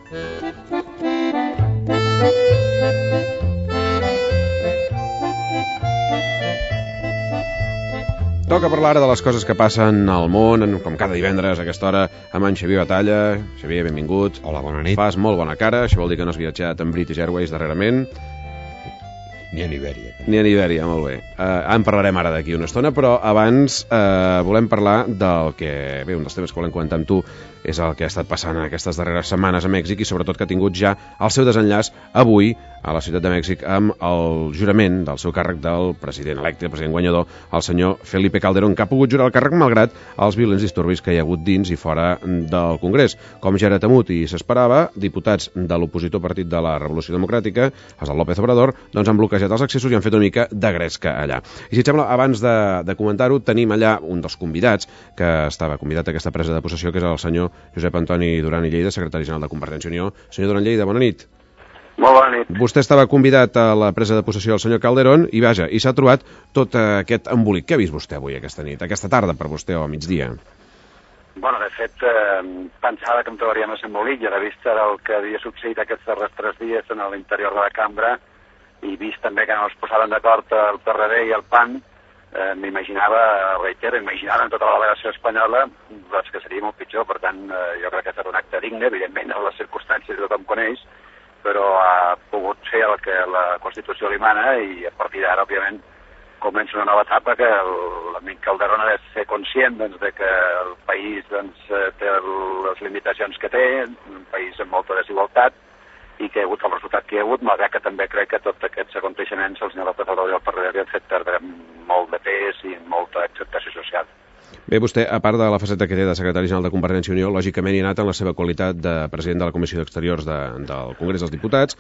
Toca parlar ara de les coses que passen al món, com cada divendres a aquesta hora, amb en Xavier Batalla. Xavier, benvingut. Hola, bona nit. Fas molt bona cara, això vol dir que no has viatjat amb British Airways darrerament. Ni en Ibèria. Ni en Ibèria, molt bé. En parlarem ara d'aquí una estona, però abans volem parlar del que... Bé, un dels temes que volem comentar amb tu és el que ha estat passant aquestes darreres setmanes a Mèxic i sobretot que ha tingut ja el seu desenllaç avui a la ciutat de Mèxic amb el jurament del seu càrrec del president electe, el president guanyador, el senyor Felipe Calderón, que ha pogut jurar el càrrec malgrat els violents disturbis que hi ha hagut dins i fora del Congrés. Com ja era temut i s'esperava, diputats de l'opositor partit de la Revolució Democràtica, els del López Obrador, doncs han bloquejat els accessos i han fet una mica de gresca allà. I si et sembla, abans de comentar-ho, tenim allà un dels convidats que estava convidat a aquesta presa de possessió, que és el senyor Josep Antoni Duran i Lleida, secretari general de Convergència i Unió. Senyor Duran i Lleida, bona nit. Molt bona nit. Vostè estava convidat a la presa de possessió del senyor Calderón i, vaja, i s'ha trobat tot aquest embolic. Què ha vist vostè avui aquesta nit, aquesta tarda per vostè o a migdia? Bueno, de fet, pensava que em trobaria més embolic i a la vista del que havia succeït aquests darrers 3 dies en l'interior de la cambra i vist també que no es posaven d'acord el PRD i el PAN, m'imaginava, reitero, en tota la delegació espanyola doncs que seria molt pitjor. Per tant, jo crec que ha estat un acte digne, evidentment, en les circumstàncies que tothom coneix, però ha pogut fer el que la Constitució li mana i a partir d'ara, òbviament, comença una nova etapa que l'amic Calderón ha de ser conscient doncs, de que el país doncs, té les limitacions que té, un país amb molta desigualtat, i que hi ha hagut el resultat que hi ha hagut, malgrat que també crec que tots aquests aconteixements el senyor López Obrador i el PRD han fet perdre molt de pes i molta acceptació social. Bé, vostè, a part de la faceta que té de secretari general de Convergència i Unió, lògicament hi ha anat en la seva qualitat de president de la Comissió d'Exteriors del Congrés dels Diputats.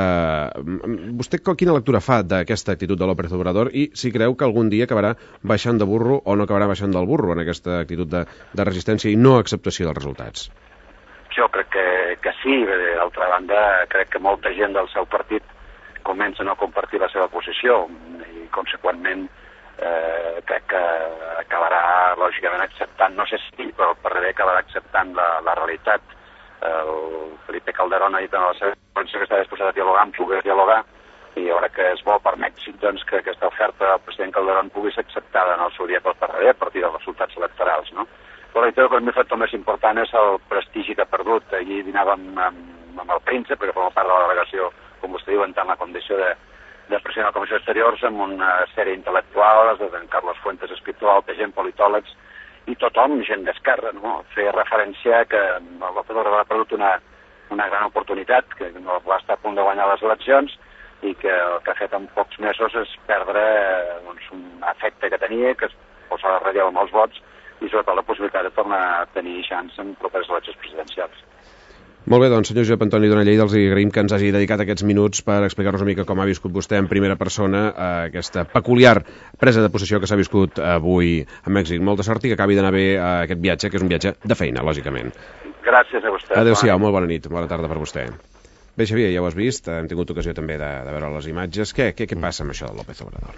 Vostè quina lectura fa d'aquesta actitud de López Obrador i si creu que algun dia acabarà baixant de burro o no acabarà baixant del burro en aquesta actitud de resistència i no acceptació dels resultats? Jo crec que sí. D'altra banda, crec que molta gent del seu partit comença a no compartir la seva posició i, conseqüentment, crec que acabarà, lògicament, acceptant, no sé si, però el PRD acabarà acceptant la realitat. El Felipe Calderón ha dit en la seva conferència que està disposat a dialogar, amb pogués dialogar, i jo crec que és bo per Mèxic doncs, que aquesta oferta del president Calderón pugui ser acceptada en el seu dia pel PRD a partir dels resultats electorals, no? Però reitero que el meu factor més important és el prestigi que ha perdut. Allí dinàvem amb el príncep, perquè forma part de la delegació, com vostè diu, en tant la condició de president de la Comissió d'Exteriors, amb una sèrie d'intel·lectuals, de Carlos Fuentes, escriptor, alta gent, politòlegs, i tothom, gent d'esquerra, no? Feia referència que el López Obrador ha perdut una gran oportunitat, que no va estar a punt de guanyar les eleccions, i que el que ha fet en pocs mesos és perdre doncs, un efecte que tenia, que es posava a relleu amb els vots, i sobretot la possibilitat de tornar a tenir xans en properes eleccions presidencials. Molt bé, doncs, senyor Josep Antoni Duran i Lleida, els agraïm que ens hagi dedicat aquests minuts per explicar-nos una mica com ha viscut vostè en primera persona aquesta peculiar presa de possessió que s'ha viscut avui a Mèxic. Molta sort i que acabi d'anar bé aquest viatge, que és un viatge de feina, lògicament. Gràcies a vostè. Adéu-siau, molt bona nit, bona tarda per vostè. Bé, Xavier, ja ho has vist, hem tingut ocasió també de veure les imatges. Què passa amb això del López Obrador?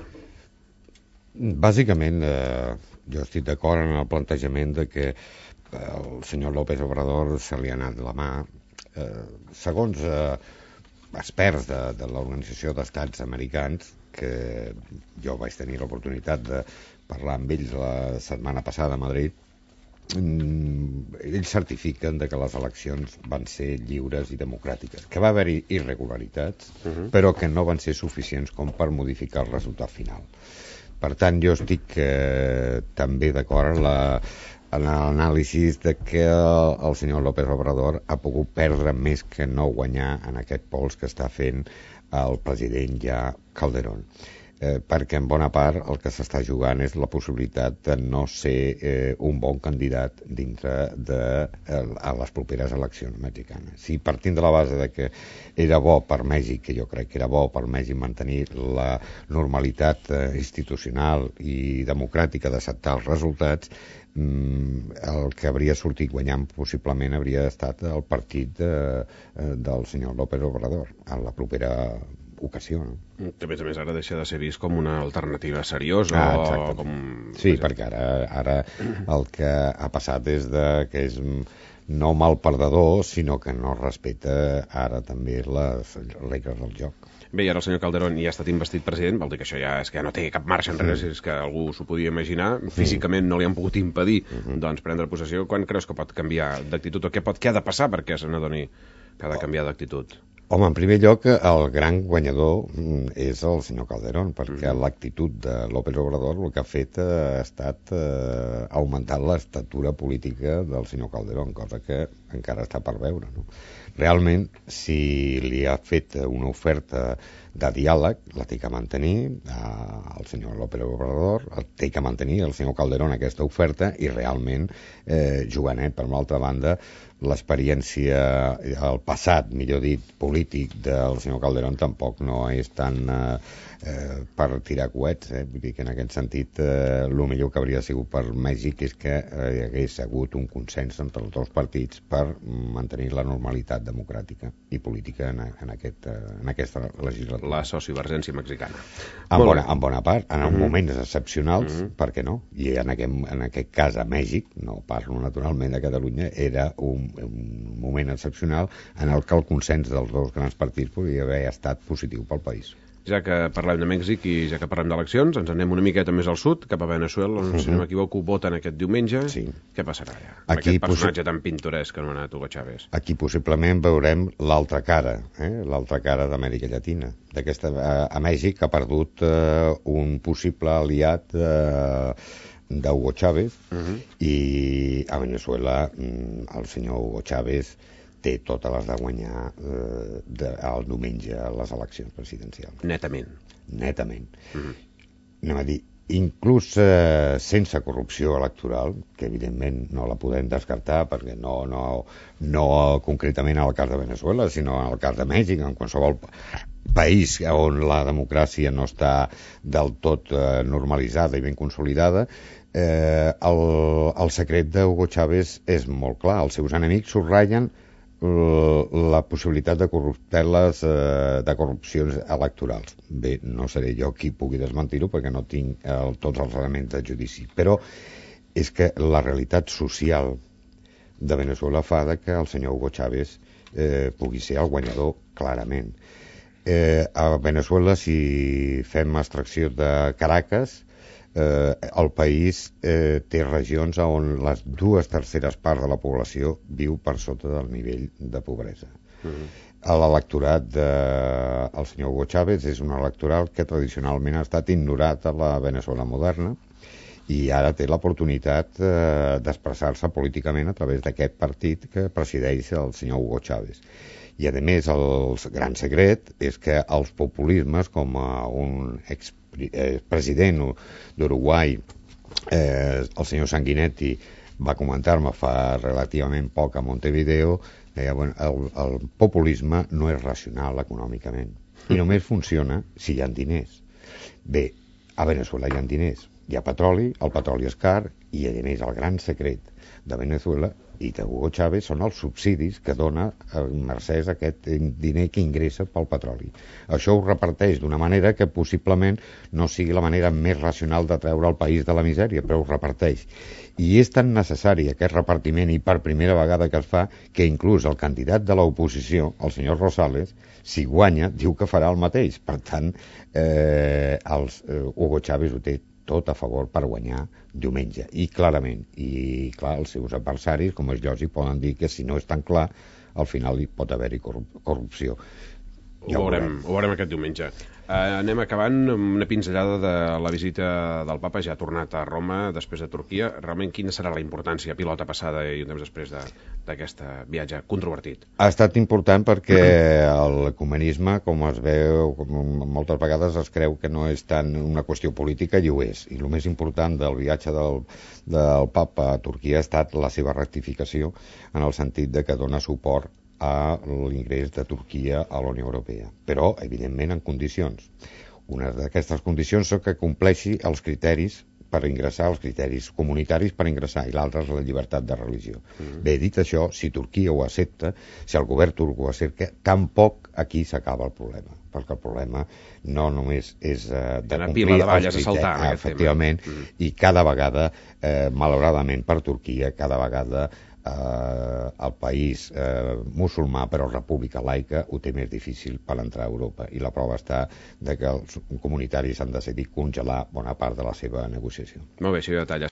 Bàsicament, jo estic d'acord en el plantejament de que el senyor López Obrador se li ha anat la mà. Segons experts de l'Organització d'Estats Americans, que jo vaig tenir l'oportunitat de parlar amb ells la setmana passada a Madrid, ells certifiquen que les eleccions van ser lliures i democràtiques, que va haver-hi irregularitats, però que no van ser suficients com per modificar el resultat final. Per tant, jo estic també d'acord en l'anàlisi de que el senyor López Obrador ha pogut perdre més que no guanyar en aquest pols que està fent el president ja Calderón. Perquè en bona part el que s'està jugant és la possibilitat de no ser un bon candidat dintre de les properes eleccions mexicanes. Si partint de la base de que era bo per Mèxic, que jo crec que era bo per Mèxic mantenir la normalitat institucional i democràtica d'acceptar els resultats, el que hauria sortit guanyant possiblement hauria estat el partit del senyor López Obrador en la propera ocasió. No? A més, ara deixa de ser vist com una alternativa seriosa. Sí, perquè ara el que ha passat és que és no mal perdedor, sinó que no respecta ara també les regles del joc. Bé, i ara el senyor Calderón ja ha estat investit president, vol dir que això ja és que ja no té cap marxa enrere, si és que algú s'ho podia imaginar. Físicament no li han pogut impedir doncs, prendre possessió. Quan creus que pot canviar d'actitud, o què ha de passar perquè se n'adoni que ha de canviar d'actitud? Home, en primer lloc, el gran guanyador és el senyor Calderón, perquè l'actitud de López Obrador el que ha fet ha estat augmentar l'estatura política del senyor Calderón, cosa que encara està per veure, no? Realment, si li ha fet una oferta de diàleg, la té que mantenir el senyor López Obrador, té que mantenir el senyor Calderón aquesta oferta, i realment, Joanet, per una altra banda, l'experiència, el passat, millor dit, polític del senyor Calderón tampoc no és tan per tirar coets, vull dir que en aquest sentit el millor que hauria sigut per Mèxic és que hi hagués hagut un consens entre els dos partits per mantenir la normalitat democràtica i política en aquesta legislatura. La sociovergència mexicana. En bona part, en moments excepcionals, per què no? I en aquest cas a Mèxic, no parlo naturalment de Catalunya, era un moment excepcional en el que el consens dels dos grans partits podria haver estat positiu pel país. Ja que parlem de Mèxic i ja que parlem d'eleccions, ens anem una miqueta més al sud, cap a Veneçuela, on, si no m'equivoco, voten aquest diumenge. Sí. Què passarà allà? Amb aquest personatge tan pintoresc anomenat Hugo Chávez. Aquí possiblement veurem l'altra cara, l'altra cara d'Amèrica Llatina. A Mèxic ha perdut un possible aliat d'Hugo Chávez, i a Veneçuela el senyor Hugo Chávez té totes les de guanyar el diumenge a les eleccions presidencials. Netament. Anem a dir, inclús sense corrupció electoral, que evidentment no la podem descartar, perquè no concretament en el cas de Veneçuela, sinó en el cas de Mèxic, en qualsevol país on la democràcia no està del tot normalitzada i ben consolidada, el secret d'Hugo Chávez és molt clar. Els seus enemics subratllen la possibilitat de corrupteles, de corrupcions electorals. Bé, no seré jo qui pugui desmentir-ho perquè no tinc tots els elements de judici, però és que la realitat social de Veneçuela fa que el senyor Hugo Chávez pugui ser el guanyador clarament. A Veneçuela, si fem extracció de Caracas, el país té regions on les 2/3 parts de la població viu per sota del nivell de pobresa. L'electorat del senyor Hugo Chávez és un electorat que tradicionalment ha estat ignorat a la Veneçuela moderna, i ara té l'oportunitat d'expressar-se políticament a través d'aquest partit que presideix el senyor Hugo Chávez. I a més, el gran secret és que els populismes, com un expresident d'Uruguai, el senyor Sanguinetti, va comentar-me fa relativament poc a Montevideo, deia, el populisme no és racional econòmicament i només funciona si hi ha diners. Bé, a Veneçuela hi ha diners, hi ha petroli, el petroli és car, i a més el gran secret de Veneçuela i de Hugo Chávez són els subsidis que dona mercès a aquest diner que ingressa pel petroli. Això ho reparteix d'una manera que possiblement no sigui la manera més racional de treure el país de la misèria, però ho reparteix. I és tan necessari aquest repartiment, i per primera vegada que es fa, que inclús el candidat de l'oposició, el senyor Rosales, si guanya, diu que farà el mateix. Per tant, Hugo Chávez ho té tot a favor per guanyar diumenge, i clarament. I clar, els seus adversaris, com és lògic, poden dir que si no és tan clar, al final hi pot haver-hi corrupció. Ho veurem aquest diumenge. Anem acabant amb una pinzellada de la visita del papa. Ja ha tornat a Roma després de Turquia. Realment, quina serà la importància, pilota passada i un temps després d'aquest viatge controvertit? Ha estat important perquè l'ecumenisme, com es veu, moltes vegades es creu que no és tant una qüestió política, i ho és. I el més important del viatge del papa a Turquia ha estat la seva rectificació, en el sentit de que dona suport a l'ingrés de Turquia a la Unió Europea, però, evidentment, en condicions. Una d'aquestes condicions és que compleixi els criteris per ingressar, els criteris comunitaris per ingressar, i l'altre és la llibertat de religió. Bé, dit això, si Turquia ho accepta, si el govern turc ho accepta, tampoc aquí s'acaba el problema, perquè el problema no només és de complir els criteris, efectivament, i cada vegada, malauradament per Turquia, cada vegada el país musulmà però república laica ho té més difícil per entrar a Europa, i la prova està de que els comunitaris han decidit congelar bona part de la seva negociació. Molt bé, si ho detalles.